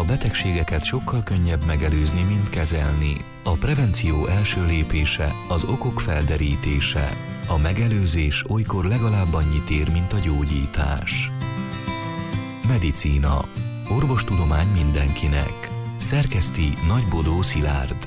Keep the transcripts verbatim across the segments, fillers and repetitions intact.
A betegségeket sokkal könnyebb megelőzni, mint kezelni. A prevenció első lépése az okok felderítése. A megelőzés olykor legalább annyit ér, mint a gyógyítás. Medicína. Orvostudomány mindenkinek. Szerkeszti Nagybodó Szilárd.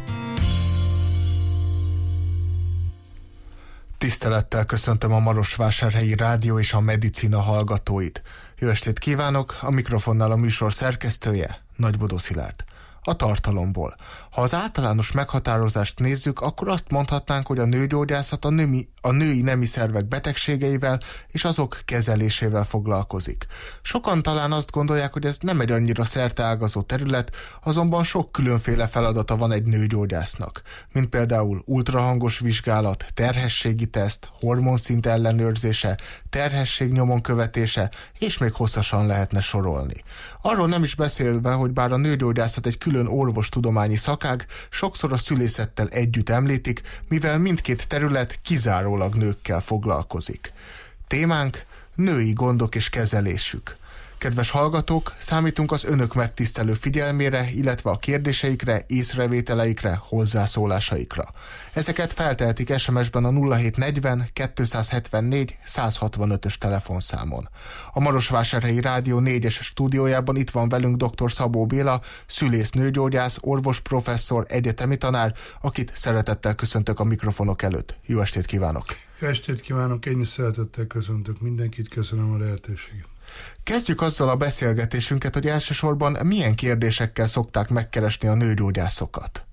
Tisztelettel köszöntöm a Marosvásárhelyi Rádió és a Medicina hallgatóit. Jó estét kívánok, a mikrofonnál a műsor szerkesztője, Nagybodó Szilárd. A tartalomból. Ha az általános meghatározást nézzük, akkor azt mondhatnánk, hogy a nőgyógyászat a, nőmi, a női nemi szervek betegségeivel és azok kezelésével foglalkozik. Sokan talán azt gondolják, hogy ez nem egy annyira szerteágazó terület, azonban sok különféle feladata van egy nőgyógyásznak, mint például ultrahangos vizsgálat, terhességi teszt, hormonszint ellenőrzése, terhesség nyomon követése, és még hosszasan lehetne sorolni. Arról nem is beszélve, hogy bár a nőgyógyászat egy külön orvostudományi szakág, sokszor a szülészettel együtt említik, mivel mindkét terület kizárólag nőkkel foglalkozik. Témánk: női gondok és kezelésük. Kedves hallgatók, számítunk az önök megtisztelő figyelmére, illetve a kérdéseikre, észrevételeikre, hozzászólásaikra. Ezeket feltehetik es em es-ben a nulla hét negyven kétszázhetvennégy százhatvanötös telefonszámon. A Marosvásárhelyi Rádió négyes stúdiójában itt van velünk dr. Szabó Béla, szülész-nőgyógyász, orvosprofesszor, egyetemi tanár, akit szeretettel köszöntök a mikrofonok előtt. Jó estét kívánok! Jó estét kívánok, én is szeretettel köszöntök mindenkit, köszönöm a lehetőséget. Kezdjük azzal a beszélgetésünket, hogy elsősorban milyen kérdésekkel szokták megkeresni a nőgyógyászokat?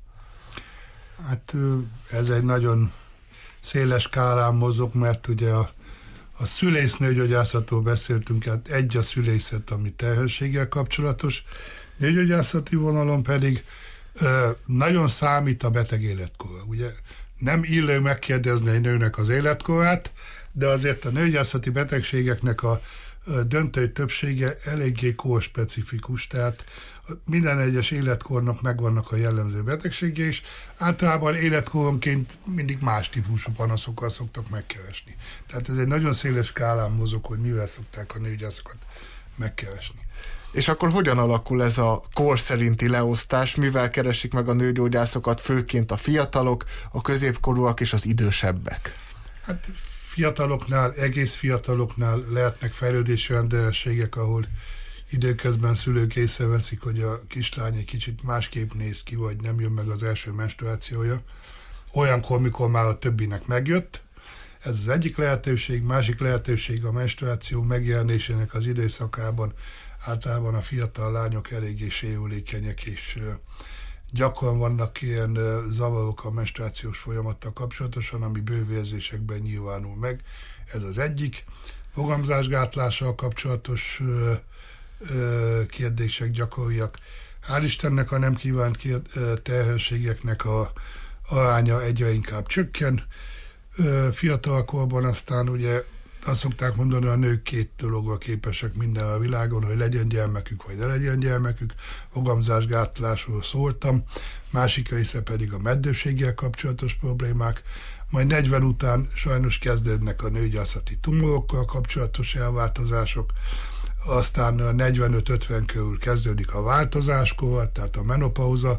Hát ez egy nagyon széles skálán mozog, mert ugye a, a szülész-nőgyógyászatról beszéltünk, hát egy a szülészet, ami terhességgel kapcsolatos, nőgyógyászati vonalon pedig ö, nagyon számít a beteg életkora. Ugye nem illő megkérdezni egy nőnek az életkorát, de azért a nőgyógyászati betegségeknek a döntő többsége eléggé korspecifikus, tehát minden egyes életkornak megvannak a jellemző betegsége, és általában életkoronként mindig más típusú panaszokkal szoktak megkeresni. Tehát ez egy nagyon széles skálán mozog, hogy mivel szokták a nőgyógyászokat megkeresni. És akkor hogyan alakul ez a kor szerinti leosztás, mivel keresik meg a nőgyógyászokat, főként a fiatalok, a középkorúak és az idősebbek? Hát fiataloknál, egész fiataloknál lehetnek fejlődési rendellenségek, ahol időközben szülők észreveszik, hogy a kislány egy kicsit másképp néz ki, vagy nem jön meg az első menstruációja. Olyankor, mikor már a többinek megjött. Ez az egyik lehetőség, másik lehetőség a menstruáció megjelenésének az időszakában. Általában a fiatal lányok eléggé sérülékenyek, és gyakran vannak ilyen zavarok a menstruációs folyamattal kapcsolatosan, ami bővérzésekben nyilvánul meg. Ez az egyik. Fogamzásgátlással kapcsolatos ö, ö, kérdések gyakoriak. Hál' Istennek a nem kívánt terhességeknek a aránya egyre inkább csökken. Ö, fiatalkorban aztán ugye azt szokták mondani, a nők két dologra képesek minden a világon, hogy legyen gyermekük, vagy ne legyen gyermekük. Fogamzásgátlásról szóltam. Másik része pedig a meddőséggel kapcsolatos problémák. Majd negyven után sajnos kezdődnek a nőgyógyászati tumorokkal kapcsolatos elváltozások. Aztán a negyvenöt-ötven körül kezdődik a változáskor, tehát a menopauza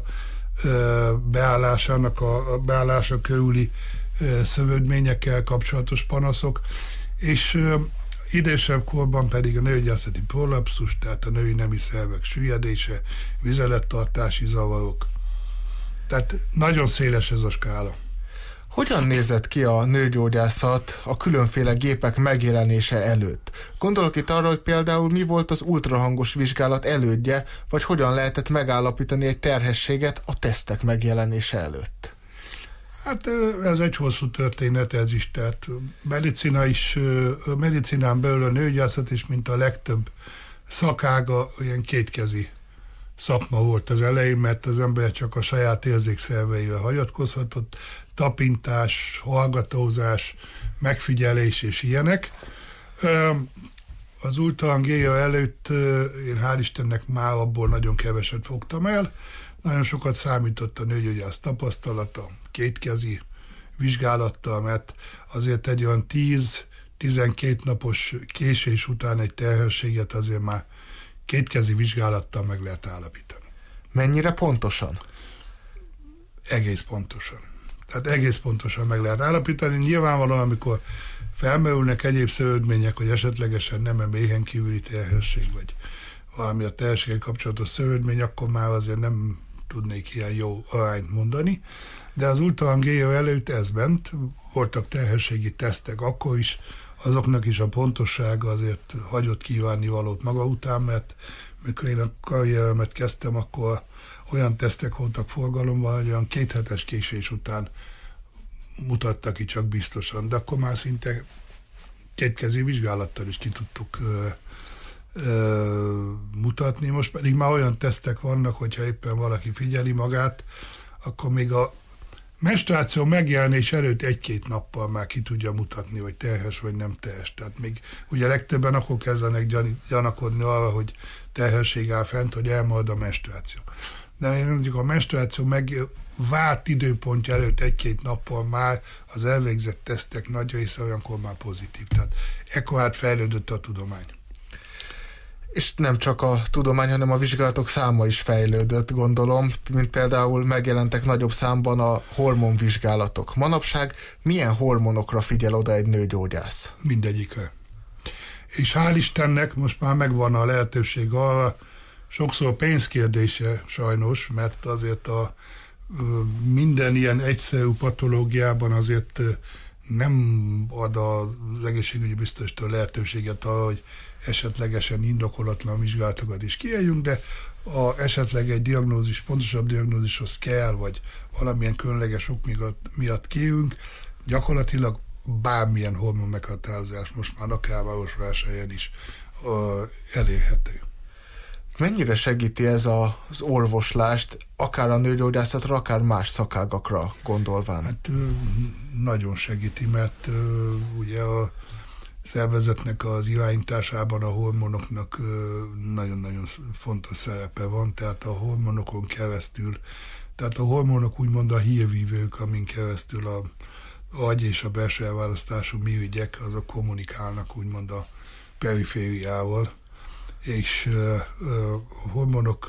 beállásának a beállása körüli szövődményekkel kapcsolatos panaszok, és ö, idősebb korban pedig a nőgyógyászati prolapszus, tehát a női nemi szervek süllyedése, vizelettartási zavarok. Tehát nagyon széles ez a skála. Hogyan nézett ki a nőgyógyászat a különféle gépek megjelenése előtt? Gondolok itt arra, hogy például mi volt az ultrahangos vizsgálat elődje, vagy hogyan lehetett megállapítani egy terhességet a tesztek megjelenése előtt? Hát ez egy hosszú történet, ez is, tehát medicina is, medicinán belül a nőgyógyászat is, mint a legtöbb szakága, olyan kétkezi szakma volt az elején, mert az ember csak a saját érzékszerveivel hagyatkozhatott, tapintás, hallgatózás, megfigyelés és ilyenek. Az ultrahangéja előtt én hál' Istennek már abból nagyon keveset fogtam el, nagyon sokat számított a nőgyógyász tapasztalata, kétkezi vizsgálattal, mert azért egy olyan tíz-tizenkét napos késés után egy terhességet azért már kétkezi vizsgálattal meg lehet állapítani. Mennyire pontosan? Egész pontosan. Tehát egész pontosan meg lehet állapítani. Nyilvánvalóan, amikor felmerülnek egyéb szövődmények, hogy esetlegesen nem a méhen kívüli terhesség, vagy valami a terhességgel kapcsolatos szövődmény, akkor már azért nem tudnék ilyen jó arányt mondani. De az ultrahangéja előtt ez ment, voltak terhességi tesztek akkor is, azoknak is a pontossága azért hagyott kívánni valót maga után, mert mikor én a karrieremet kezdtem, akkor olyan tesztek voltak forgalomban, hogy olyan kéthetes késés után mutatta ki csak biztosan, de akkor már szinte kétkezi vizsgálattal is ki tudtuk ö, ö, mutatni. Most pedig már olyan tesztek vannak, hogyha éppen valaki figyeli magát, akkor még a menstruáció megjelenés előtt egy-két nappal már ki tudja mutatni, hogy terhes vagy nem terhes. Tehát még ugye legtöbben akkor kezdenek gyan, gyanakodni arra, hogy terhesség áll fent, hogy elmarad a menstruáció. De mondjuk a menstruáció megvált időpontja előtt egy-két nappal már az elvégzett tesztek nagy része olyankor már pozitív. Tehát ekkor hát fejlődött a tudomány. És nem csak a tudomány, hanem a vizsgálatok száma is fejlődött, gondolom, mint például megjelentek nagyobb számban a hormonvizsgálatok. Manapság milyen hormonokra figyel oda egy nőgyógyász? Mindegyikre. És hál' Istennek most már megvan a lehetőség arra, sokszor pénzkérdése sajnos, mert azért a minden ilyen egyszerű patológiában azért nem ad az egészségügyi biztostól lehetőséget arra, hogy esetlegesen indokolatlan vizsgálatokat is kiéljünk, de a esetleg egy diagnózis, pontosabb diagnózishoz kell, vagy valamilyen különleges ok miatt kérünk, gyakorlatilag bármilyen hormon meghatározás most már akár Marosvásárhelyen is uh, elérhető. Mennyire segíti ez a, az orvoslást, akár a nőgyógyászatra, akár más szakágakra gondolván? Hát nagyon segíti, mert ugye a szervezetnek az irányításában a hormonoknak nagyon-nagyon fontos szerepe van, tehát a hormonokon keresztül, tehát a hormonok úgymond a hírvívők, amin keresztül a agy és a belső elválasztású mirigyek, azok kommunikálnak úgymond a perifériával, és a hormonok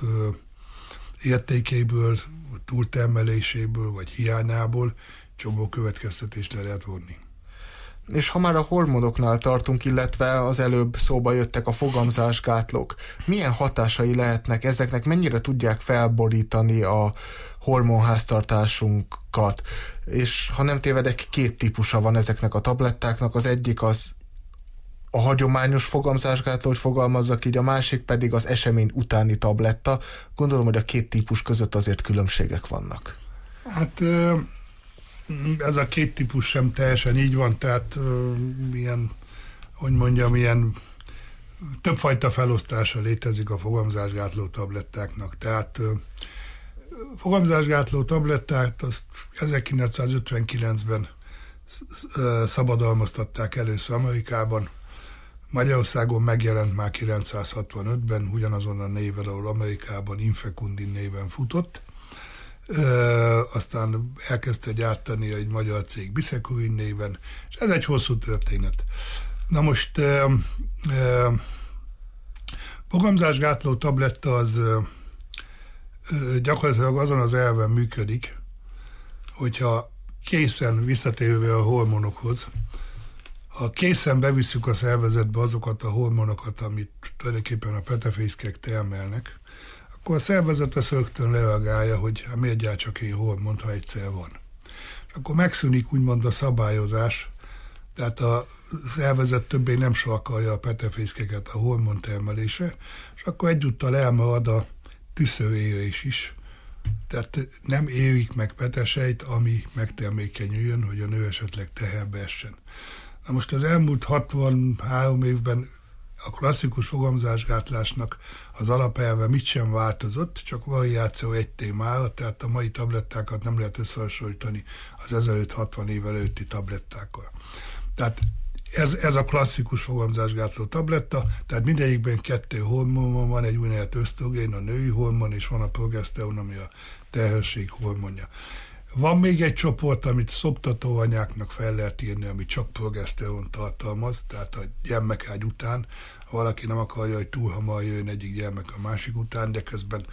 értékéből, túltermeléséből vagy hiányából csomó következtetést le lehet vonni. És ha már a hormonoknál tartunk, illetve az előbb szóba jöttek a fogamzásgátlók, milyen hatásai lehetnek ezeknek, mennyire tudják felborítani a hormonháztartásunkat? És ha nem tévedek, két típusa van ezeknek a tablettáknak, az egyik az a hagyományos fogamzásgátló, hogy fogalmazzak így, a másik pedig az esemény utáni tabletta. Gondolom, hogy a két típus között azért különbségek vannak. Hát ez a két típus sem teljesen így van, tehát ilyen, hogy mondjam, ilyen többfajta felosztása létezik a fogamzásgátló tablettáknak. Tehát fogamzásgátló tablettát azt ezerkilencszázötvenkilencben szabadalmaztatták először Amerikában. Magyarországon megjelent már kilencszázhatvanötben, ugyanazon a néven, ahol Amerikában Infecundin néven futott. Ö, aztán elkezdte gyártani egy magyar cég Bisecurin néven, és ez egy hosszú történet. Na most ö, ö, fogamzásgátló tabletta az ö, ö, gyakorlatilag azon az elven működik, hogyha készen visszatérve a hormonokhoz, ha készen bevisszük a szervezetbe azokat a hormonokat, amit tulajdonképpen a petefészkek termelnek, akkor a szervezet ezt rögtön reagálja, hogy hát miért gyárt csak én hormont, ha egyszer van. És akkor megszűnik úgymond a szabályozás, tehát a szervezet többé nem so akarja a petefészkeket a hormontermelésre, és akkor egyúttal elmarad a tüszőérés is. Tehát nem érik meg petesejt, ami megtermékenyüljön, hogy a nő esetleg teherbe essen. Na most az elmúlt hatvanhárom évben a klasszikus fogamzásgátlásnak az alapelve mit sem változott, csak variáció egy témára, tehát a mai tablettákat nem lehet összehasonlítani az ezelőtt hatvan év előtti tablettákkal. Tehát ez, ez a klasszikus fogamzásgátló tabletta, tehát mindegyikben kettő hormon van, egy úgynevezett ösztrogén, a női hormon, és van a progeszteron, ami a terhesség hormonja. Van még egy csoport, amit szoptatóanyáknak fel lehet írni, ami csak progeszteron tartalmaz, tehát a gyermekágy után, ha valaki nem akarja, hogy túl hamar jön egyik gyermek a másik után, de közben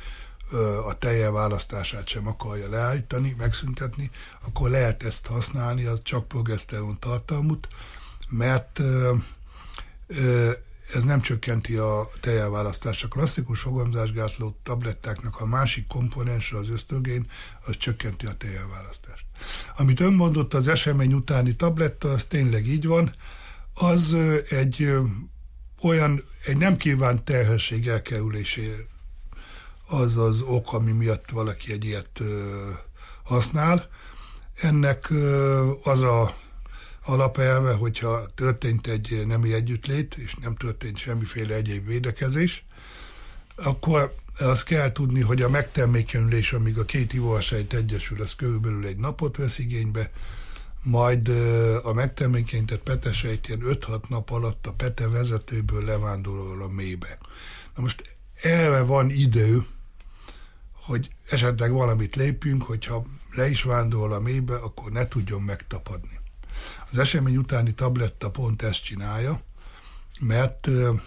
a tejjel választását sem akarja leállítani, megszüntetni, akkor lehet ezt használni, az csak progeszteron tartalmút, mert ö, ö, ez nem csökkenti a tejjelválasztást. A klasszikus fogamzásgátló tablettáknak a másik komponense, az ösztrogén, az csökkenti a tejjelválasztást. Amit ön mondott, az esemény utáni tabletta, az tényleg így van, az egy ö, olyan, egy nem kívánt terhesség elkerülésére az az ok, ami miatt valaki egy ilyet ö, használ. Ennek ö, az a alapelve, hogyha történt egy nemi együttlét, és nem történt semmiféle egyéb védekezés, akkor azt kell tudni, hogy a megtermékenyülés, amíg a két ivósejt egyesül, az körülbelül egy napot vesz igénybe, majd a megtermékenyített petesejt ilyen öt-hat nap alatt a pete vezetőből levándorol a mélybe. Na most erre van idő, hogy esetleg valamit lépjünk, hogyha le is vándorol a mélybe, akkor ne tudjon megtapadni. Az esemény utáni tabletta pont ezt csinálja, mert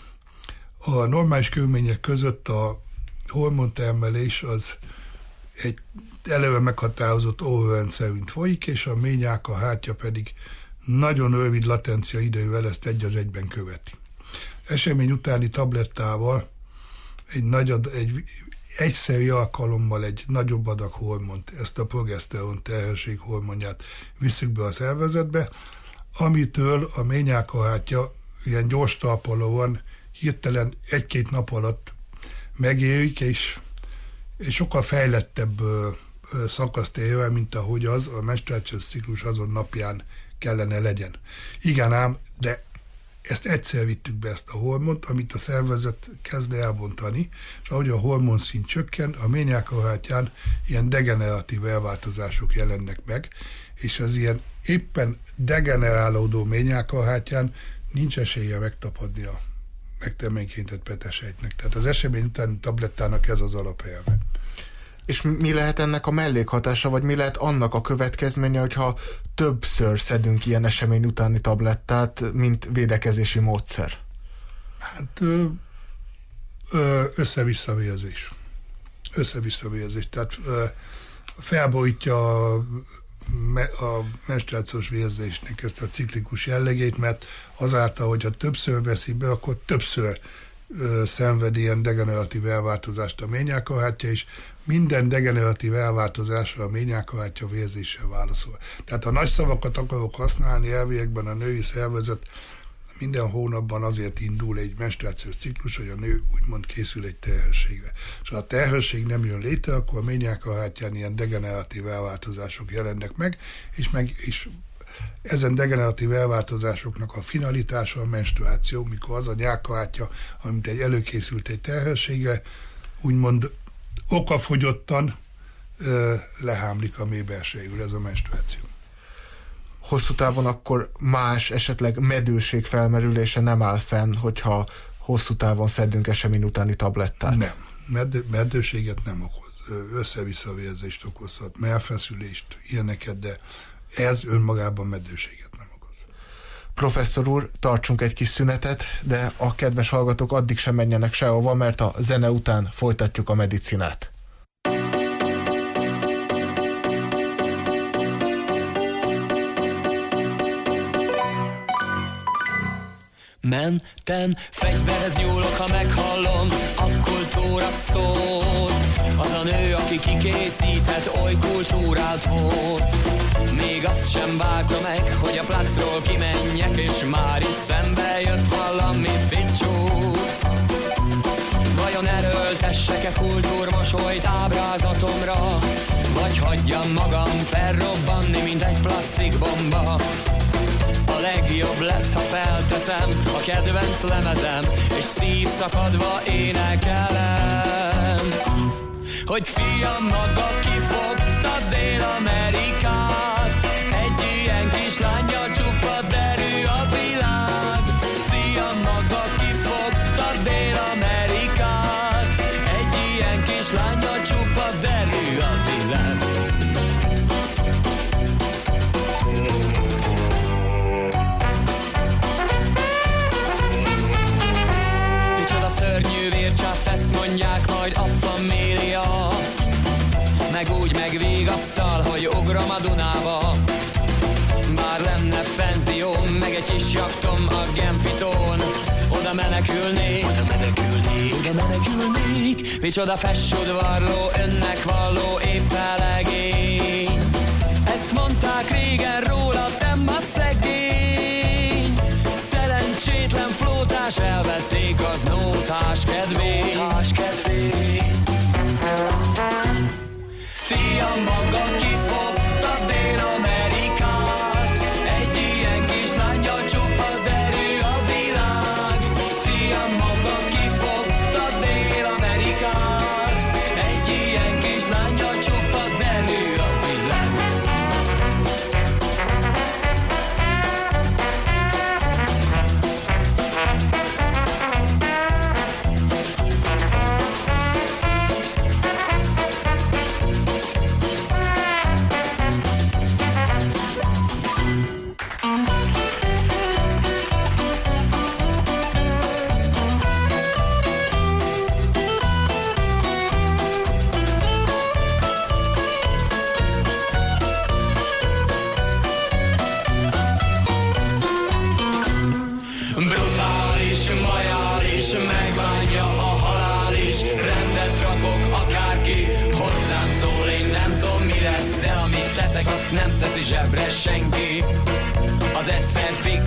a normális körülmények között a hormontermelés az egy eleve meghatározott órarendszerűen folyik, és a ményáka hátja pedig nagyon rövid latencia idejűvel ezt egy az egyben követi. Esemény utáni tablettával egy, nagy ad, egy egyszeri alkalommal egy nagyobb adag hormont, ezt a progeszteron terhesség hormonját visszük be a szervezetbe, amitől a ményákahártya ilyen gyors talpalóan hirtelen egy-két nap alatt megérik, és, és sokkal fejlettebb ö, ö, szakaszt ér el, mint ahogy az a menstruációs ciklus azon napján kellene legyen. Igen ám, de ezt egyszer vittük be, ezt a hormont, amit a szervezet kezd elbontani, és ahogy a hormonszint csökken, a ményákahártyán ilyen degeneratív elváltozások jelennek meg, és az ilyen éppen degenerálódó ményákahártyán nincs esélye megtapadni a megtermékenyített petesejtnek. Tehát az esemény utáni tablettának ez az alapelve. És mi lehet ennek a mellékhatása, vagy mi lehet annak a következménye, hogyha többször szedünk ilyen esemény utáni tablettát, mint védekezési módszer? Hát ö, ö, össze-visszavérzés. Össze-visszavérzés. Tehát ö, felborítja a, a menstruációs vérzésnek ezt a ciklikus jellegét, mert azáltal, hogyha többször veszi be, akkor többször ö, szenved ilyen degeneratív elváltozást a ményákahártya is. Minden degeneratív elváltozásra a ményákahártya vérzéssel válaszol. Tehát ha nagy szavakat akarok használni, elviekben a női szervezet minden hónapban azért indul egy menstruációs ciklus, hogy a nő úgymond készül egy terhességre. És ha a terhesség nem jön létre, akkor a ményákahártyán ilyen degeneratív elváltozások jelennek meg, és, meg, és ezen degeneratív elváltozásoknak a finalitása a menstruáció, mikor az a nyálkahártya, amit egy előkészült egy terhességre, úgymond okafogyottan ö, lehámlik a mélybelsejéül ez a menstruáció. Hosszú távon akkor más, esetleg medőség felmerülése nem áll fenn, hogyha hosszú távon szedünk esemény utáni tablettát? Nem. Med- meddőséget nem okoz. Össze-visszavérzést okozhat, mellfeszülést, ilyeneket, de ez önmagában meddőséget nem okoz. Professzor úr, tartsunk egy kis szünetet, de a kedves hallgatók addig sem menjenek sehova, mert a zene után folytatjuk a medicinát. Menten, fegyverhez nyúlok, ha meghallom a kultúra szót. Az a nő, aki kikészített, oly kultúrát volt. Még azt sem várta meg, hogy a placról kimenjek, és már is szembe jött valami ficsú. Vajon erőltessek-e kultúrmosolyt ábrázatomra, vagy hagyjam magam felrobbanni, mint egy plasztikbomba? A legjobb lesz, ha felteszem a kedvenc lemezem, és szívszakadva énekelem, hogy fiam, maga kifogta Dél-Amerikát, egy ilyen kislánnyal csupa derű a világ. Fiam, maga kifogta Dél-Amerikát, egy ilyen kislánnyal csupa derű a világ. Szörnyű vércsáp, ezt mondják majd a família. asszal, hogy ugrom a Dunába. Bár lenne penzióm, meg egy kis jaktom a Genfitón, oda menekülnék, oda menekülnék, oda menekülnék. Micsoda fessudvarló, önnek valló épp elegény. Ezt mondták régen róla, te ma szegény. Szerencsétlen flótás, elvették az nótás kedvény. Fiam maga kifogta Dél-Amerikát, egy ilyen kislánnyal csupa derű a világ. Fiam maga kifogta Dél-Amerikát, egy ilyen kislánnyal csupa derű a világ. Brutális, majális, megbánja a halál is. Rendet rakok akárki, hozzám szól, én nem tudom mi lesz, de amit teszek, azt nem teszi zsebre senki. Az egyszer fix.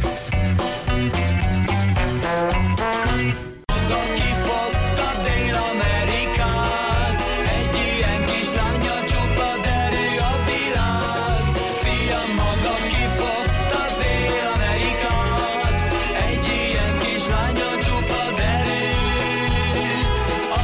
Maga kifogta Dél-Amerikát, egy ilyen kislánnyal csupa derű a világ. Fiam maga kifogta Dél-Amerikát, egy ilyen kislánnyal csupa derű a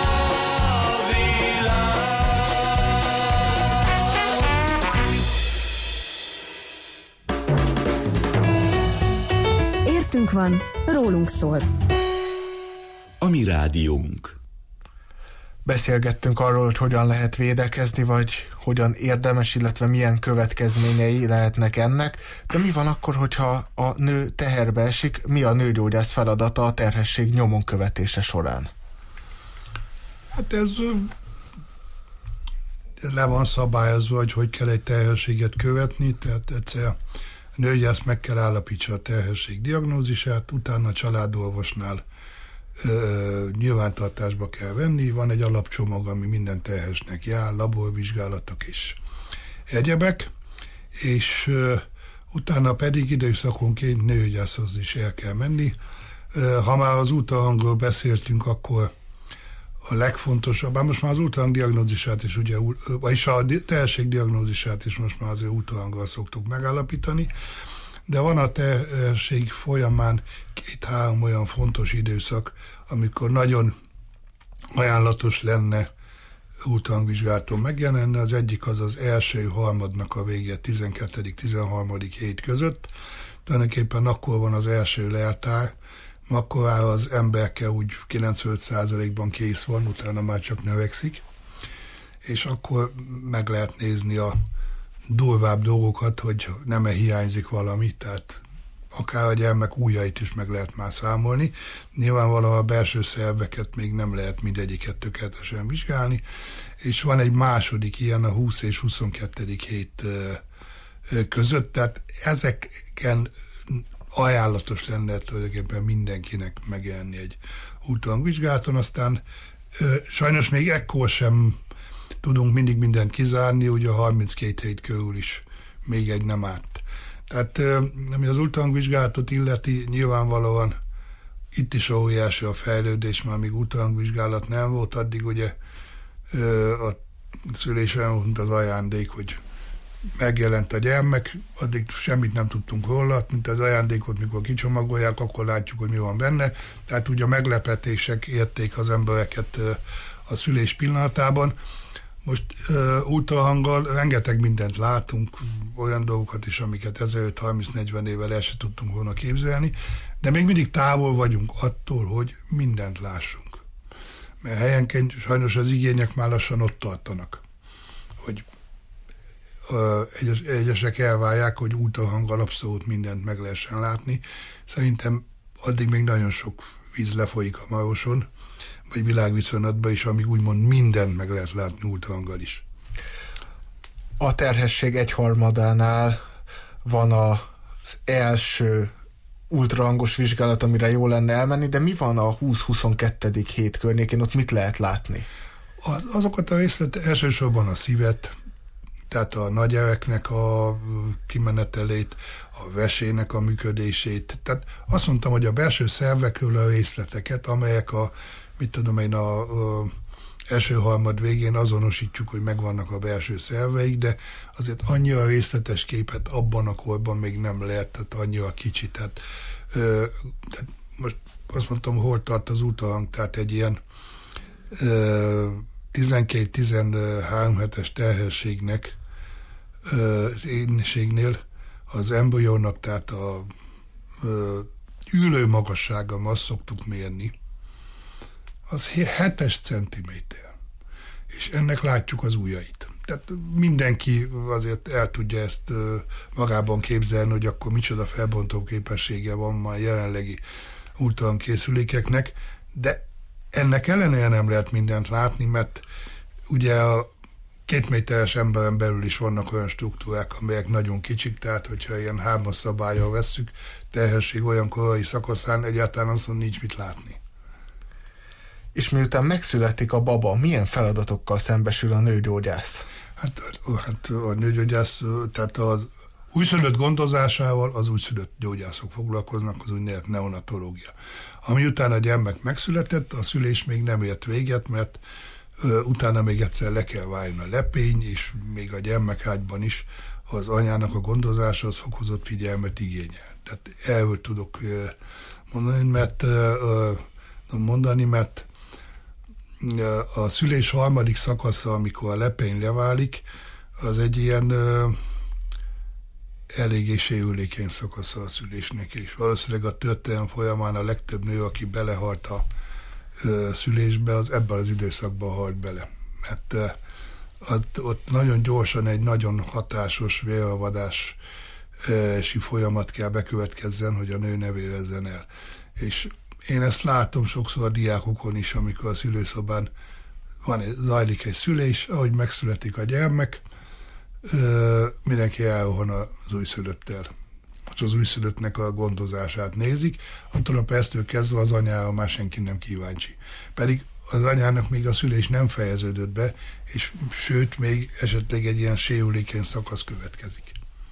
világ. Értünk van, rólunk szól. A mi rádiónk. Beszélgettünk arról, hogy hogyan lehet védekezni, vagy hogyan érdemes, illetve milyen következményei lehetnek ennek. De mi van akkor, hogyha a nő teherbe esik? Mi a nőgyógyász feladata a terhesség nyomon követése során? Hát ez le van szabályozva, hogy hogy kell egy terhességet követni, tehát egyszer a nőgyógyász meg kell állapítsa a terhesség diagnózisát, utána a családorvosnál ö, nyilvántartásba kell venni, van egy alapcsomag, ami minden terhesnek jár, laborvizsgálatok és egyebek, és ö, utána pedig időszakonként nőgyógyászhoz is el kell menni. Ö, ha már az ultrahangról beszéltünk, akkor a legfontosabb, bár most már az ultrahang diagnózisát is, ugye, vagyis a terhesség diagnózisát is most már azért ultrahanggal szoktuk megállapítani, de van a terhesség folyamán két-három olyan fontos időszak, amikor nagyon ajánlatos lenne ultrahangvizsgálaton megjelenni. Az egyik az az első harmadnak a vége, tizenkettedik-tizenharmadik hét között. Tulajdonképpen akkor van az első leltár, akkor az emberke úgy kilencvenöt százalékban kész van, utána már csak növekszik, és akkor meg lehet nézni a durvább dolgokat, hogy nem-e hiányzik valami, tehát akár a gyermek ujjait is meg lehet már számolni. Nyilvánvalóan a belső szerveket még nem lehet mindegyiket tökéletesen vizsgálni, és van egy második ilyen a húsz és huszonkettő hét között, tehát ezeken ajánlatos lenne tulajdonképpen mindenkinek megjelenni egy ultrahangvizsgálaton, aztán ö, sajnos még ekkor sem tudunk mindig mindent kizárni, ugye a harminckét hét körül is még egy nem árt. Tehát ö, ami az ultrahangvizsgálatot illeti, nyilvánvalóan itt is óriási a fejlődés, már még ultrahangvizsgálat nem volt, addig ugye ö, a szülés olyan volt, az ajándék, hogy megjelent a gyermek, addig semmit nem tudtunk róla, mint az ajándékot, mikor kicsomagolják, akkor látjuk, hogy mi van benne. Tehát ugye a meglepetések érték az embereket a szülés pillanatában. Most uh, ultrahanggal rengeteg mindent látunk, olyan dolgokat is, amiket ezeröt-harminc-negyven évvel el se tudtunk volna képzelni, de még mindig távol vagyunk attól, hogy mindent lássunk. Mert helyenként sajnos az igények már lassan ott tartanak, hogy Egyes, egyesek elvárják, hogy ultrahanggal abszolút mindent meg lehessen látni. Szerintem addig még nagyon sok víz lefolyik a Maroson, vagy világviszonylatban is, amíg úgymond mindent meg lehet látni ultrahanggal is. a terhesség egyharmadánál van az első ultrahangos vizsgálat, amire jó lenne elmenni, de mi van a húsz-huszonkettő hét környékén, ott mit lehet látni? Az, azokat a részletek, elsősorban a szívet, tehát a nagyeveknek a kimenetelét, a vesének a működését. Tehát azt mondtam, hogy a belső szervekről a részleteket, amelyek a, mit tudom én, a, a első harmad végén azonosítjuk, hogy megvannak a belső szerveik, de azért annyira részletes képet abban a korban még nem lehet, tehát annyira kicsi. Tehát, ö, tehát most azt mondtam, hol tart az ultrahang, tehát egy ilyen tizenkét-tizenhárom hetes terhességnek, az énségnél az embriónak, tehát a ö, ülő magassága, azt szoktuk mérni, az hetes centiméter. És ennek látjuk az ujjait. Tehát mindenki azért el tudja ezt magában képzelni, hogy akkor micsoda felbontó képessége van már jelenlegi ultrahang készülékeknek, de ennek ellenére nem lehet mindent látni, mert ugye a két méteres emberen belül is vannak olyan struktúrák, amelyek nagyon kicsik, tehát hogyha ilyen hármas szabállyal vesszük, terhesség olyan korai szakaszán egyáltalán azon nincs mit látni. És miután megszületik a baba, milyen feladatokkal szembesül a nőgyógyász? Hát, hát a nőgyógyász, tehát az újszülött gondozásával az újszülött gyógyászok foglalkoznak, az úgynevezett neonatológia. Ami után a gyermek megszületett, a szülés még nem ért véget, mert ö, utána még egyszer le kell váljon a lepény, és még a gyermekágyban is az anyának a gondozása az fokozott figyelmet igényel. Tehát erről tudok ö, mondani, mert, ö, mondani, mert a szülés harmadik szakasza, amikor a lepény leválik, az egy ilyen ö, eléggé sérülékeny szakasza a szülésnek, és valószínűleg a történelem folyamán a legtöbb nő, aki belehalt a ö, szülésbe, az ebben az időszakban halt bele. Mert ö, ott, ott nagyon gyorsan egy nagyon hatásos véralvadási folyamat kell bekövetkezzen, hogy a nő ne vérezzen el. És én ezt látom sokszor a diákokon is, amikor a szülőszobán van, zajlik egy szülés, ahogy megszületik a gyermek, ö, mindenki elrohan az újszülöttel. És az újszülöttnek a gondozását nézik, attól a perctől kezdve az anyára már senki nem kíváncsi. Pedig az anyának még a szülés nem fejeződött be, és sőt, még esetleg egy ilyen sérülékeny szakasz következik.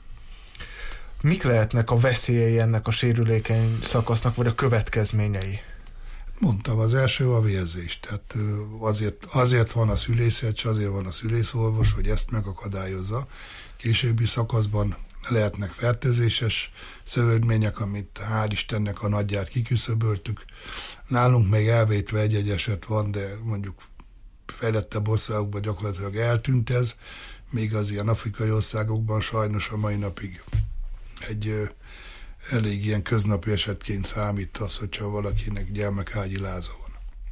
Mik lehetnek a veszélyei ennek a sérülékeny szakasznak, vagy a következményei? Mondtam, az első a vérzés. Tehát azért, azért van a szülészet, és azért van a szülészorvos, hogy ezt megakadályozza. Későbbi szakaszban lehetnek fertőzéses szövődmények, amit hál' Istennek a nagyját kiküszöböltük. Nálunk még elvétve egy-egy eset van, de mondjuk fejlettebb országokban gyakorlatilag eltűnt ez, még az ilyen afrikai országokban sajnos a mai napig egy ö, elég ilyen köznapi esetként számít az, hogyha valakinek gyermekágyi láza van.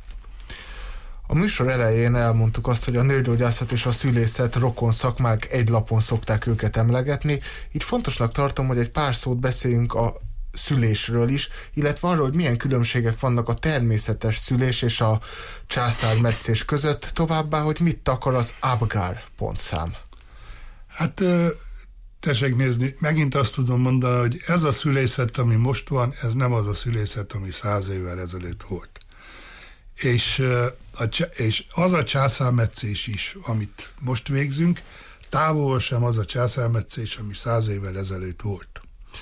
A műsor elején elmondtuk azt, hogy a nőgyógyászat és a szülészet rokon szakmák, egy lapon szokták őket emlegetni. Így fontosnak tartom, hogy egy pár szót beszéljünk a szülésről is, illetve arról, hogy milyen különbségek vannak a természetes szülés és a császármetszés között, továbbá, hogy mit takar az Apgar pontszám. Hát tessék nézni, megint azt tudom mondani, hogy ez a szülészet, ami most van, ez nem az a szülészet, ami száz évvel ezelőtt volt. És, a, és az a császármetszés is, amit most végzünk, távol sem az a császármetszés, ami száz évvel ezelőtt volt.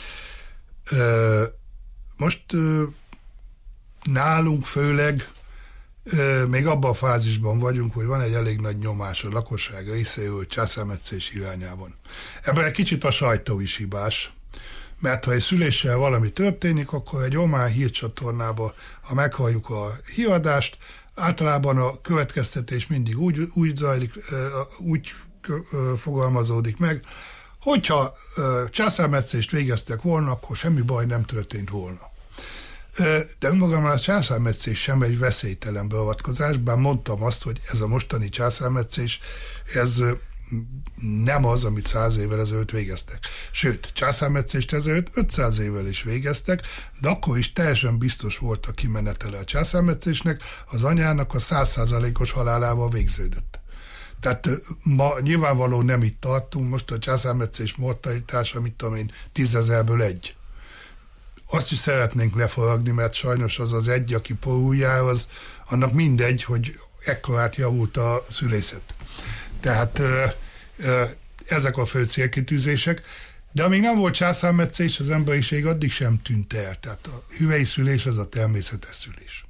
Most nálunk főleg még abban a fázisban vagyunk, hogy van egy elég nagy nyomás a lakosság részéről császármetszés irányában. Ebben egy kicsit a sajtó is hibás, mert ha egy szüléssel valami történik, akkor egy omán hírcsatornába, ha meghalljuk a híradást, általában a következtetés mindig úgy, úgy zajlik, úgy fogalmazódik meg, hogyha császármetszést végeztek volna, akkor semmi baj nem történt volna. De önmagában a császármetszés sem egy veszélytelen beavatkozás, bár mondtam azt, hogy ez a mostani császármetszés, ez nem az, amit száz évvel ezelőtt végeztek. Sőt, császármetszést ezelőtt ötszáz évvel is végeztek, de akkor is teljesen biztos volt a kimenetele a császármetszésnek, az anyának a száz százalékos halálával végződött. Tehát ma nyilvánvaló nem itt tartunk, most a császármetszés mortalitása, mit tudom én, tízezerből egy. Azt is szeretnénk lefaragni, mert sajnos az az egy, aki porújjá, az annak mindegy, hogy ekkorát javult a szülészet. Tehát ö, ö, ezek a fő célkitűzések, de amíg nem volt császármetszés, az emberiség addig sem tűnt el. Tehát a hüvei szülés az a természetes szülés.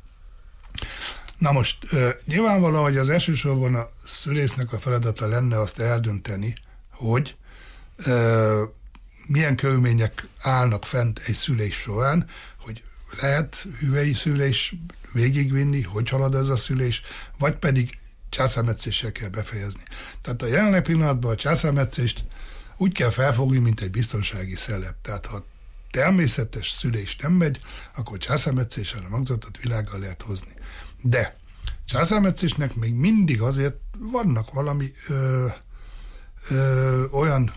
Na most, ö, nyilvánvalóan, hogy az elsősorban a szülésznek a feladata lenne azt eldönteni, hogy ö, milyen körülmények állnak fent egy szülés során, hogy lehet hüvei szülés végigvinni, hogy halad ez a szülés, vagy pedig császármetszéssel kell befejezni. Tehát a jelenleg pillanatban a császármetszést úgy kell felfogni, mint egy biztonsági szelep. Tehát ha természetes szülés nem megy, akkor császármetszéssel a magzatot világgal lehet hozni. De császármetszésnek még mindig azért vannak valami ö, ö, olyan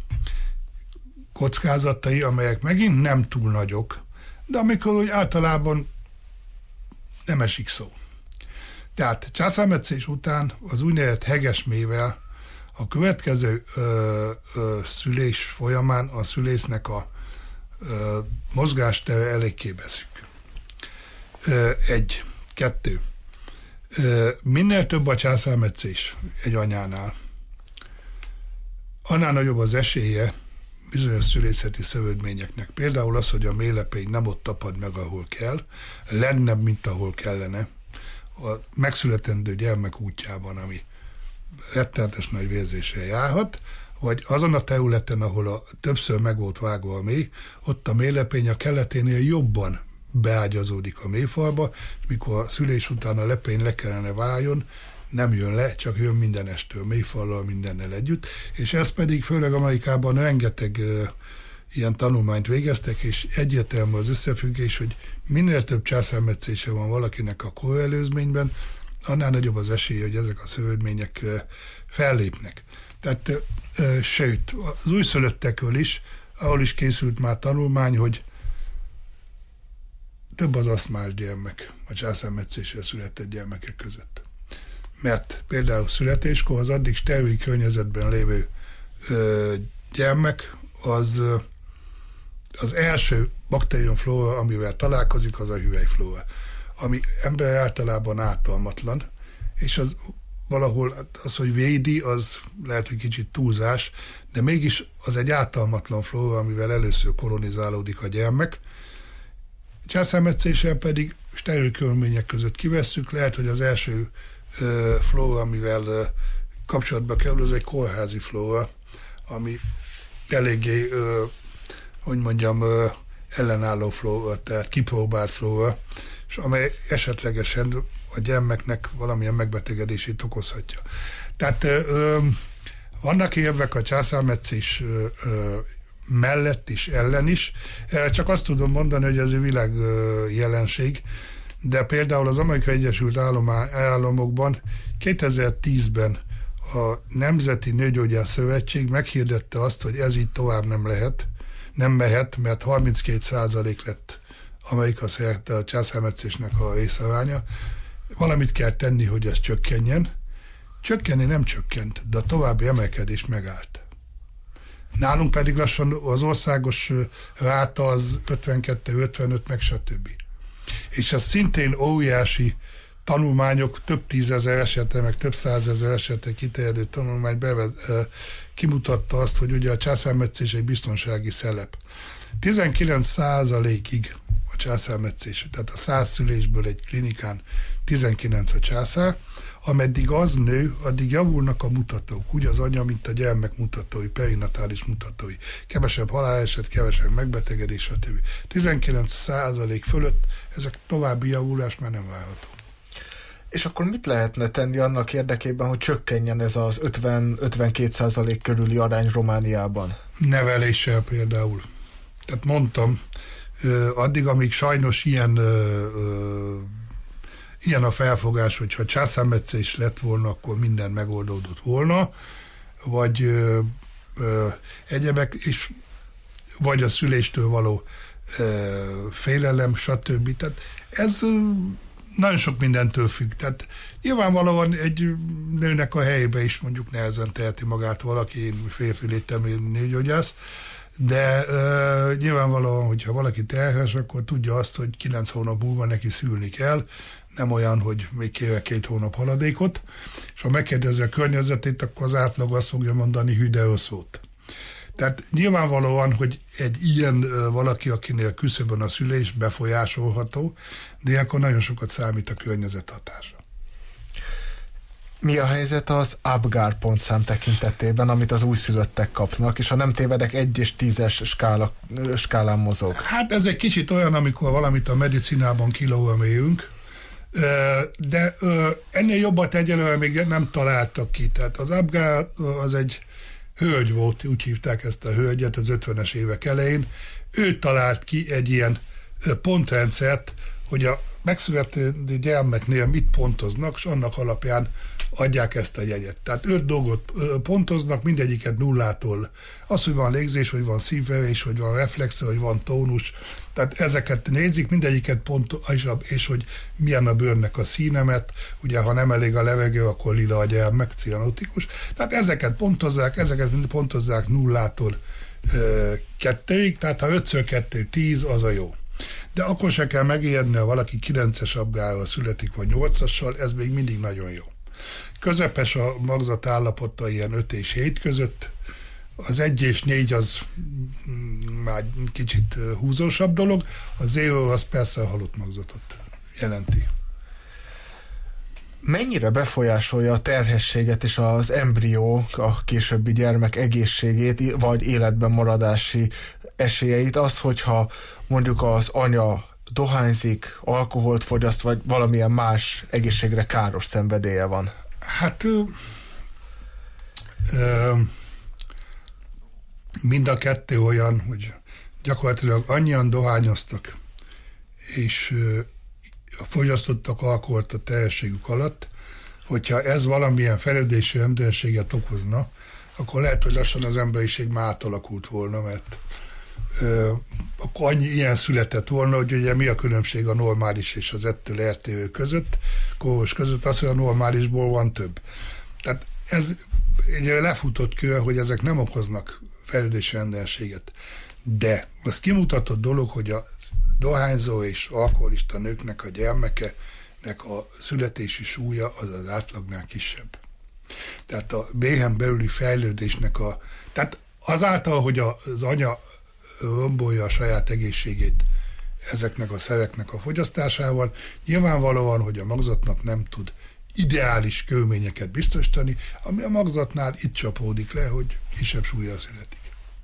kockázatai, amelyek megint nem túl nagyok, de amikor úgy általában nem esik szó. Tehát császármetszés után az úgynevezett hegesmével a következő ö, ö, szülés folyamán a szülésznek a ö, mozgástere eléggé beszűkül. Ö, egy, kettő. Ö, minél több a császármetszés egy anyánál, annál nagyobb az esélye bizonyos szülészeti szövődményeknek. Például az, hogy a méhlepény nem ott tapad meg, ahol kell, lennebb, mint ahol kellene, a megszületendő gyermek útjában, ami rettenetes nagy vérzéssel járhat, vagy azon a területen, ahol a többször meg volt vágva a méh, ott a méhlepény a keleténél jobban beágyazódik a méhfalba, és mikor a szülés után a lepény le kellene váljon, nem jön le, csak jön mindenestől, méhfallal, mindennel együtt, és ez pedig főleg Amerikában rengeteg uh, ilyen tanulmányt végeztek, és egyértelmű az összefüggés, hogy minél több császármetszése van valakinek a korelőzményben, annál nagyobb az esély, hogy ezek a szövődmények uh, fellépnek. Tehát, uh, sőt, az újszülöttekről is, ahol is készült már tanulmány, hogy több az asztmás gyermek a császármetszéssel született gyermekek között. Mert például születéskor az addig steril környezetben lévő ö, gyermek az ö, az első baktériumflóra, amivel találkozik, az a hüvelyflóra, ami ember általában ártalmatlan, és az valahol az, hogy védi, az lehet, hogy kicsit túlzás, de mégis az egy ártalmatlan flóra, amivel először kolonizálódik a gyermek. Császármetszéssel pedig steril körülmények között kivesszük, lehet, hogy az első uh, flóra, amivel uh, kapcsolatba kerül, az egy kórházi flóra, ami eléggé, uh, hogy mondjam, uh, ellenálló flóra, tehát kipróbált flóra, és amely esetlegesen a gyermeknek valamilyen megbetegedését okozhatja. Tehát uh, vannak érvek a császármetszés uh, uh, mellett is, ellen is. Csak azt tudom mondani, hogy ez egy világ jelenség, de például az Amerikai Egyesült Államokban kétezer-tízben a Nemzeti Nőgyógyász Szövetség meghirdette azt, hogy ez így tovább nem lehet, nem mehet, mert harminckét százalék lett Amerika szerte a császármetszésnek a részaránya. Valamit kell tenni, hogy ez csökkenjen. Csökkenni nem csökkent, de a további emelkedés megállt. Nálunk pedig lassan az országos ráta az ötvenkettő ötvenöt, meg stb. És ez szintén óriási tanulmányok, több tízezer esete, meg több százezer esete kiterjedő tanulmány bevez, kimutatta azt, hogy ugye a császármetszés egy biztonsági szelep. tizenkilenc százalékig a császármetszés, tehát a száz szülésből egy klinikán tizenkilenc a császár, ameddig az nő, addig javulnak a mutatók, úgy az anya, mint a gyermek mutatói, perinatális mutatói. Kevesebb haláleset, kevesebb megbetegedés, stb. tizenkilenc százalék fölött ezek további javulás már nem várható. És akkor mit lehetne tenni annak érdekében, hogy csökkenjen ez az ötven-ötvenkét százalék körüli arány Romániában? Neveléssel például. Tehát mondtam, addig, amíg sajnos ilyen Ilyen a felfogás, hogyha császármetszés lett volna, akkor minden megoldódott volna, vagy ö, ö, egyebek, és vagy a szüléstől való ö, félelem, stb. Tehát ez ö, nagyon sok mindentől függ. Tehát nyilvánvalóan egy nőnek a helyébe is mondjuk nehezen teheti magát valaki, én férfi létem, én nőgyógyász, de uh, nyilvánvalóan, hogyha valaki terhes, akkor tudja azt, hogy kilenc hónap múlva neki szülni kell, nem olyan, hogy még kéne két hónap haladékot, és ha megkérdezi a környezetét, akkor az átlag azt fogja mondani hüdeoszót. Tehát nyilvánvalóan, hogy egy ilyen uh, valaki, akinél küszöbön a szülés, befolyásolható, de ilyenkor nagyon sokat számít a környezet hatása. Mi a helyzet az Apgar pontszám tekintetében, amit az újszülöttek kapnak, és ha nem tévedek, egy és tízes skála, skálán mozog? Hát ez egy kicsit olyan, amikor valamit a medicinában kilóeméljünk, de ennél jobbat egyelőre még nem találtak ki. Tehát az Apgar az egy hölgy volt, úgy hívták ezt a hölgyet az ötvenes évek elején. Ő talált ki egy ilyen pontrendszert, hogy a megszülető gyermeknél mit pontoznak, és annak alapján adják ezt a jegyet. Tehát öt dolgot pontoznak, mindegyiket nullától. Az, hogy van légzés, hogy van szívverés, hogy van reflexe, hogy van tónus. Tehát ezeket nézik, mindegyiket pont, és, és hogy milyen a bőrnek a színemet. Ugye, ha nem elég a levegő, akkor lila a gyermek, cianotikus. Tehát ezeket pontozzák, ezeket pontozzák nullától ö, kettőig, tehát ha ötször kettő tíz, az a jó. De akkor se kell megijedni, ha valaki kilences Apgárral születik, vagy nyolcassal, ez még mindig nagyon jó. Közepes a magzat állapota ilyen öt és hét között, az egy és négy az már kicsit húzósabb dolog, a zéro az persze a halott magzatot jelenti. Mennyire befolyásolja a terhességet és az embrió, a későbbi gyermek egészségét, vagy életben maradási esélyeit az, hogyha mondjuk az anya dohányzik, alkoholt fogyaszt, vagy valamilyen más egészségre káros szenvedélye van? Hát ö, ö, mind a kettő olyan, hogy gyakorlatilag annyian dohányoztak, és ö, fogyasztottak alkoholt a terhességük alatt, hogyha ez valamilyen fejlődési rendszerséget okozna, akkor lehet, hogy lassan az emberiség már átalakult volna, mert ö, akkor annyi ilyen született volna, hogy ugye mi a különbség a normális és az ettől eltérő között, kóros között, az, hogy a normálisból van több. Tehát ez egy lefutott kör, hogy ezek nem okoznak fejlődési rendelséget. De az kimutatott dolog, hogy a dohányzó és alkoholista nőknek a gyermekenek a születési súlya az az átlagnál kisebb. Tehát a béhen belüli fejlődésnek a... Tehát azáltal, hogy az anya rombolja a saját egészségét ezeknek a szereknek a fogyasztásával, nyilvánvalóan, hogy a magzatnak nem tud ideális körülményeket biztosítani, ami a magzatnál itt csapódik le, hogy kisebb súlya születik.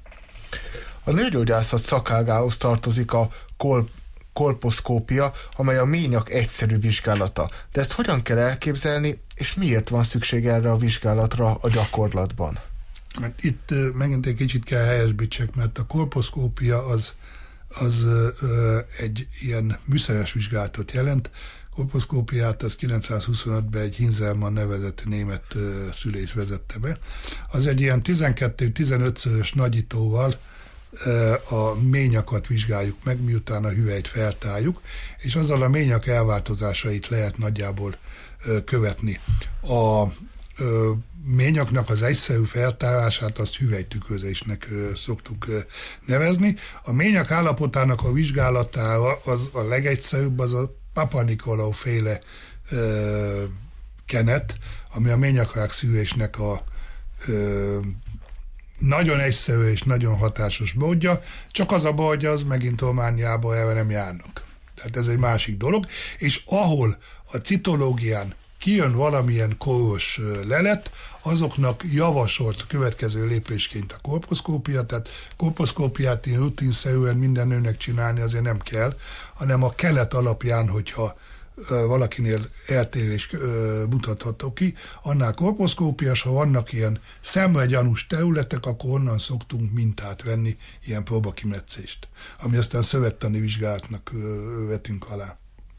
A nőgyógyászat szakágához tartozik a kol- kolposzkópia, amely a ményak egyszerű vizsgálata. De ezt hogyan kell elképzelni, és miért van szükség erre a vizsgálatra a gyakorlatban? Mert itt uh, megint egy kicsit kell helyesbítsek, mert a kolposzkópia az, az uh, egy ilyen műszeres vizsgálatot jelent. Kolposzkópiát az kilencszázhuszonötben egy Hinzelmann nevezett német uh, szülész vezette be. Az egy ilyen tizenkettő-tizenötszörös nagyítóval uh, a ményakat vizsgáljuk meg, miután a hüvelyt feltárjuk, és azzal a ményak elváltozásait lehet nagyjából uh, követni. A uh, ményaknak az egyszerű feltárását azt hüvelytükrözésnek uh, szoktuk uh, nevezni. A ményak állapotának a vizsgálatára az a legegyszerűbb, az a Papa-Nikolau féle uh, kenet, ami a ményakrák szűrésnek a uh, nagyon egyszerű és nagyon hatásos módja, csak az a baj, hogy az megint Romániába erre nem járnak. Tehát ez egy másik dolog, és ahol a citológián kijön valamilyen koros lelet, azoknak javasolt a következő lépésként a kolposzkópia, tehát kolposzkópiát én rutinszerűen minden nőnek csinálni azért nem kell, hanem a kelet alapján, hogyha valakinél eltérés mutatható ki, annál kolposzkópia, ha vannak ilyen szemre gyanús területek, akkor onnan szoktunk mintát venni, ilyen próbakimetszést, ami aztán szövettani vizsgálatnak vetünk alá.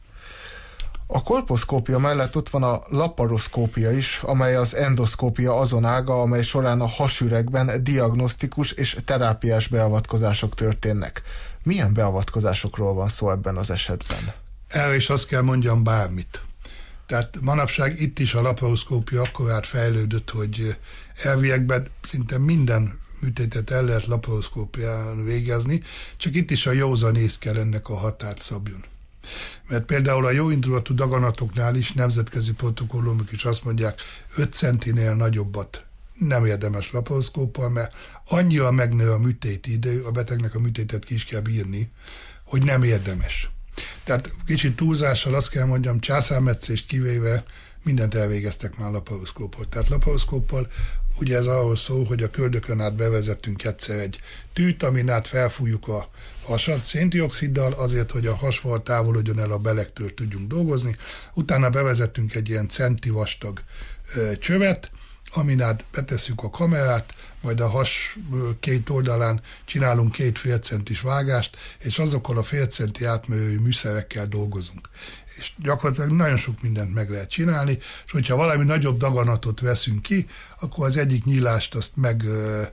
A kolposzkópia mellett ott van a laparoszkópia is, amely az endoszkópia azon ága, amely során a hasüregben diagnosztikus és terápiás beavatkozások történnek. Milyen beavatkozásokról van szó ebben az esetben? El is azt kell mondjam bármit. Tehát manapság itt is a laparoszkópia akkorát fejlődött, hogy elviekben szinte minden műtétet el lehet laparoszkópián végezni, csak itt is a józanész kell ennek a határt szabjon. Mert például a jóindulatú daganatoknál is nemzetközi protokollumok is azt mondják, öt centinél nagyobbat nem érdemes laparoszkóppal, mert annyira megnő a műtéti idő, a betegnek a műtétet ki is kell bírni, hogy nem érdemes. Tehát kicsit túlzással azt kell mondjam, császármetszést kivéve mindent elvégeztek már laparoszkóppal. Tehát laparoszkóppal ugye ez arról szól, hogy a köldökön át bevezettünk egyszer egy tűt, amin át felfújjuk a hasat széndioxiddal, azért, hogy a hasfal távolodjon el a belegtől tudjunk dolgozni. Utána bevezettünk egy ilyen centi vastag ö, csövet, amin át betesszük a kamerát, majd a has két oldalán csinálunk két félcentis vágást, és azokkal a félcenti átmérőjű műszerekkel dolgozunk. És gyakorlatilag nagyon sok mindent meg lehet csinálni, és hogyha valami nagyobb daganatot veszünk ki, akkor az egyik nyílást azt meg ö,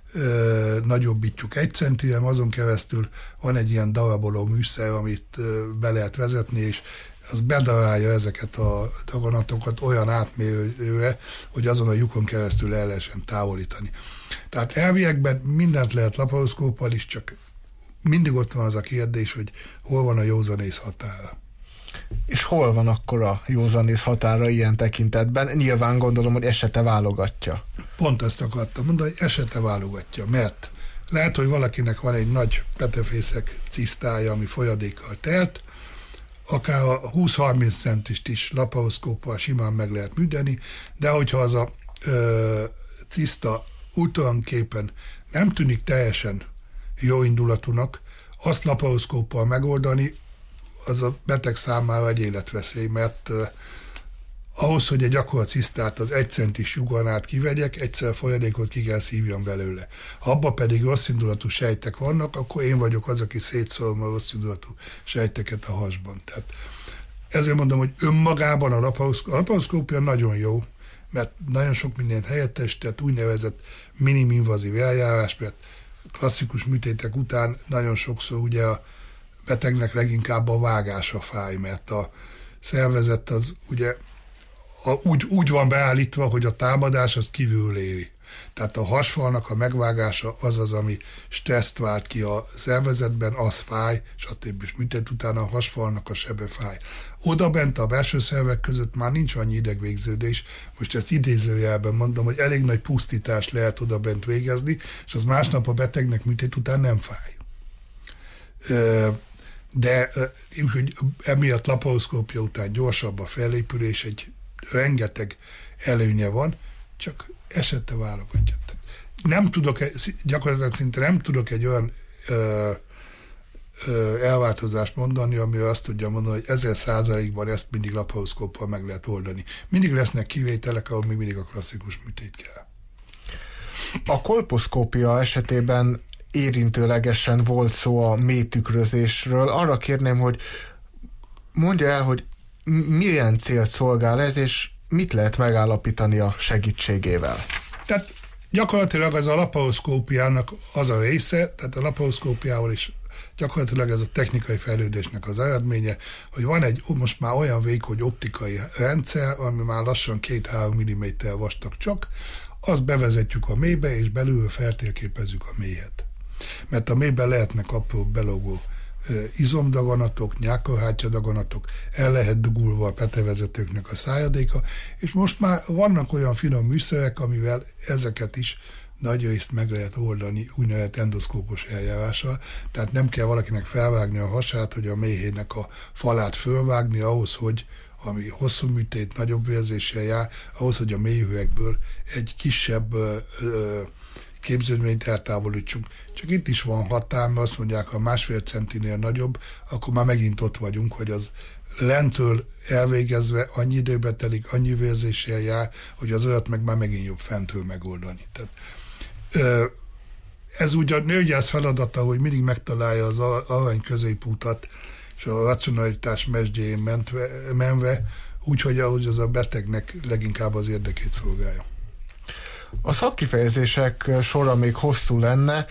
ö, nagyobbítjuk egy centire, azon keresztül van egy ilyen daraboló műszer, amit ö, be lehet vezetni, és az bedarálja ezeket a daganatokat olyan átmérőre, hogy azon a lyukon keresztül el lehessen távolítani. Tehát elviekben mindent lehet laparoszkóppal is, csak mindig ott van az a kérdés, hogy hol van a józanész határa. És hol van akkor a józanész határa ilyen tekintetben? Nyilván gondolom, hogy esete válogatja. Pont ezt akartam mondani, hogy esete válogatja, mert lehet, hogy valakinek van egy nagy petefészek cisztája, ami folyadékkal telt, akár a húsz-harminc centist is laparoszkóppal simán meg lehet műteni, de hogyha az a ö, ciszta ultrahanképen nem tűnik teljesen jó indulatúnak, azt laparoszkóppal megoldani, az a beteg számára egy életveszély, mert uh, ahhoz, hogy egy akkora cisztát az egy centis lyukon át kivegyek, egyszer folyadékot ki kell szívjam belőle. Ha abban pedig rossz indulatú sejtek vannak, akkor én vagyok az, aki szétszórom a rossz indulatú sejteket a hasban. Tehát ezért mondom, hogy önmagában a laparoszkópia, a laparoszkópia nagyon jó, mert nagyon sok mindent helyettesített, úgynevezett miniminvazív eljárás, mert klasszikus műtétek után nagyon sokszor ugye a betegnek leginkább a vágása fáj, mert a szervezet az ugye a, úgy, úgy van beállítva, hogy a támadás az kívül éri. Tehát a hasfalnak a megvágása az az, ami stresszt vált ki a szervezetben, az fáj, stb. És műtét után a hasfalnak a sebe fáj. Oda bent a belső szervek között már nincs annyi idegvégződés, most ezt idézőjelben mondom, hogy elég nagy pusztítást lehet oda bent végezni, és az másnap a betegnek műtét után nem fáj. De úgy, emiatt laparoszkópia után gyorsabb a felépülés, egy rengeteg előnye van, csak esete válogatja. Nem tudok, gyakorlatilag szinte nem tudok egy olyan ö, ö, elváltozást mondani, ami azt tudja mondani, hogy ezer százalékban ezt mindig laparoszkóppal meg lehet oldani. Mindig lesznek kivételek, ahol még mindig a klasszikus műtét kell. A kolposzkópia esetében érintőlegesen volt szó a mélytükrözésről. Arra kérném, hogy mondja el, hogy milyen célt szolgál ez, és mit lehet megállapítani a segítségével? Tehát gyakorlatilag ez a laparoszkópiának az a része, tehát a laparoszkópiával is gyakorlatilag ez a technikai fejlődésnek az eredménye, hogy van egy most már olyan vékony optikai rendszer, ami már lassan két-három milliméter vastag csak, azt bevezetjük a mélybe, és belülről feltérképezzük a mélyet. Mert a mélyben lehetnek apró belógó izomdaganatok, nyálkahártyadaganatok, el lehet dugulva a petevezetőknek a szájadéka, és most már vannak olyan finom műszerek, amivel ezeket is nagy részt meg lehet oldani úgynevezett endoszkópos eljárással, tehát nem kell valakinek felvágni a hasát, hogy a méhének a falát fölvágni ahhoz, hogy ami hosszú műtét, nagyobb érzéssel jár, ahhoz, hogy a mélyhőekből egy kisebb ö, ö, képződményt eltávolítsunk. Csak itt is van határ, mert azt mondják, ha másfél centinél nagyobb, akkor már megint ott vagyunk, hogy az lentől elvégezve annyi időbe telik, annyi vérzéssel jár, hogy az olyat meg már megint jobb fentől megoldani. Tehát, ö, ez úgy a nőgyász feladata, hogy mindig megtalálja az arany középutat, és a racionalitás mesdjén mentve, menve, úgyhogy ahogy az a betegnek leginkább az érdekét szolgálja. A szakkifejezések sora még hosszú lenne,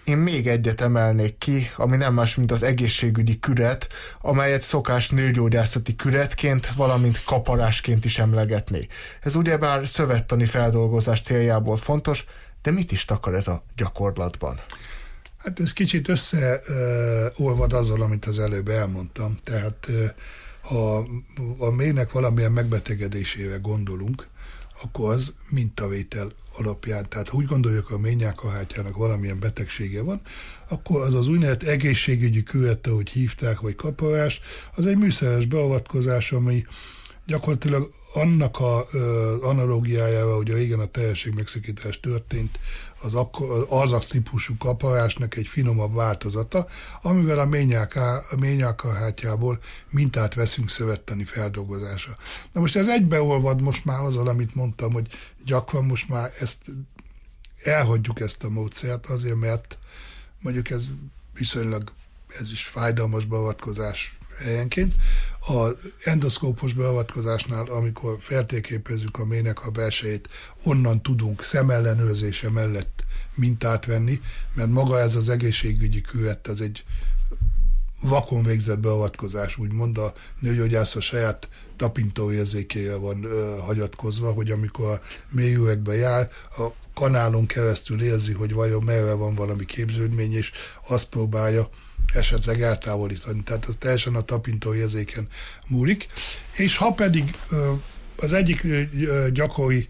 Én még egyet emelnék ki, ami nem más, mint az egészségügyi küret, amelyet szokás nőgyógyászati küretként, valamint kaparásként is emlegetni. Ez ugyebár szövettani feldolgozás céljából fontos, de mit is takar ez a gyakorlatban? Hát ez kicsit összeolvad azzal, amit az előbb elmondtam. Tehát ha a méhnek valamilyen megbetegedésével gondolunk, akkor az mintavétel alapján. Tehát ha úgy gondoljuk, a méhnyálkahártyának valamilyen betegsége van, akkor az az úgynevezett egészségügyi küvet, ahogy hívták, vagy kaparás, az egy műszeres beavatkozás, ami gyakorlatilag annak a, az analógiájával, hogy régen a teljességmegszakítás történt, az, akkor, az a típusú kaparásnak egy finomabb változata, amivel a méhnyálkahártyából mintát veszünk szövettani feldolgozása. Na most ez egybeolvad most már azzal, amit mondtam, hogy gyakran most már ezt elhagyjuk ezt a módszert, azért, mert mondjuk ez viszonylag ez is fájdalmas beavatkozás helyenként. Az endoszkópos beavatkozásnál, amikor feltérképezzük a méhnek a belsejét, onnan tudunk szemellenőrzése mellett mintát venni, mert maga ez az egészségügyi küvet, ez egy vakon végzett beavatkozás, úgymond a nőgyógyász a saját tapintóérzékére van ö, hagyatkozva, hogy amikor a mélyüvegbe jár, a kanálon keresztül érzi, hogy vajon merre van valami képződmény, és azt próbálja esetleg eltávolítani. Tehát az teljesen a tapintóérzéken múlik. És ha pedig ö, az egyik ö, gyakori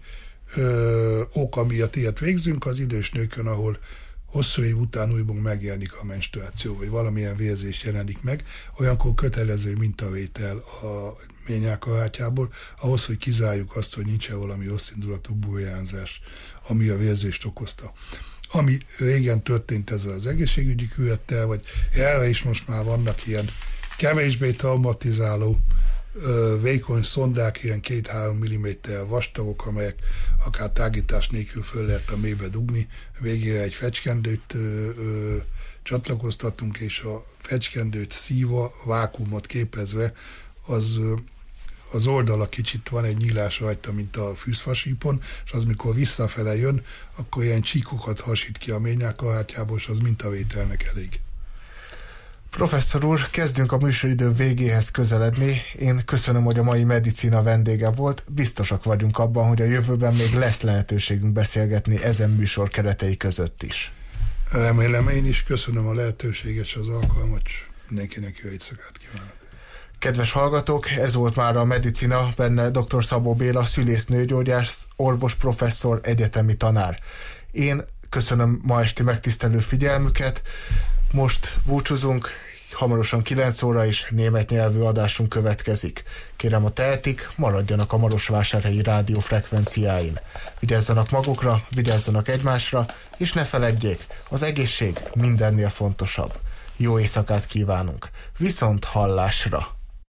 ö, ok, amiatt ilyet végzünk, az idős nőkön, ahol hosszú év után újból megjelenik a menstruáció, vagy valamilyen vérzés jelenik meg, olyankor kötelező mintavétel a méhnyálkahártyából, ahhoz, hogy kizárjuk azt, hogy nincsen valami rosszindulatú burjánzás, ami a vérzést okozta. Ami régen történt ezzel az egészségügyi küvettel, vagy erre is most már vannak ilyen kevésbé traumatizáló vékony szondák, ilyen két-három milliméter vastagok, amelyek akár tágítás nélkül föl lehet a mélybe dugni. Végére egy fecskendőt ö, ö, csatlakoztatunk, és a fecskendőt szíva, vákuumot képezve, az, az oldala kicsit van egy nyílás rajta, mint a fűzfasípon, és az, mikor visszafele jön, akkor ilyen csíkokat hasít ki a méhnyálkahártyából, és az mintavételnek elég. Professzor úr, kezdjünk a műsoridő végéhez közeledni. Én köszönöm, hogy a mai Medicina vendége volt. Biztosak vagyunk abban, hogy a jövőben még lesz lehetőségünk beszélgetni ezen műsor keretei között is. Remélem, én is köszönöm a lehetőséget és az alkalmat, mindenkinek jó éjszakát kívánok. Kedves hallgatók, ez volt már a Medicina, benne dr. Szabó Béla, szülésznőgyógyász, orvos professzor, egyetemi tanár. Én köszönöm ma esti megtisztelő figyelmüket. Most búcsúzunk, hamarosan kilenc óra is német nyelvű adásunk következik. Kérem, ha tehetik, maradjanak a Marosvásárhelyi rádió frekvenciáin. Vigyázzanak magukra, vigyázzanak egymásra, és ne feledjék, az egészség mindennél fontosabb. Jó éjszakát kívánunk. Viszont hallásra!